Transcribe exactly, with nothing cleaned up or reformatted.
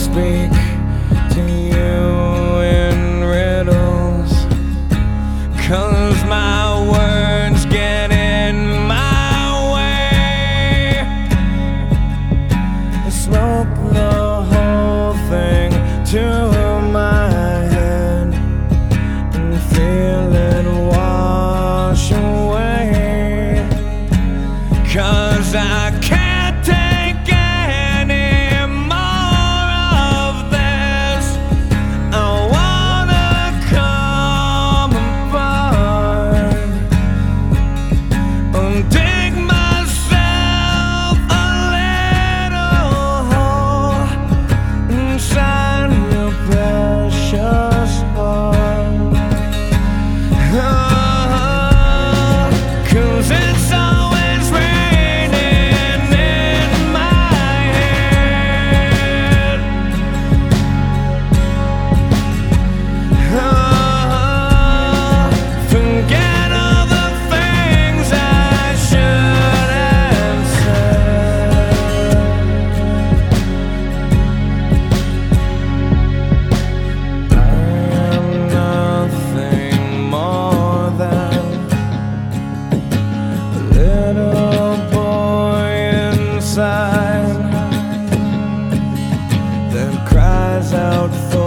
speak to you in riddles, 'cause my words get in my way. I smoke the whole thing to my head and feel it wash away, 'cause I can't take any more of this. I wanna come apart and dig myself a little hole inside your precious heart. Oh, 'cause it's always raining in my head. Oh, forget all the things I should have said. I am nothing more than a little boy inside that cries out for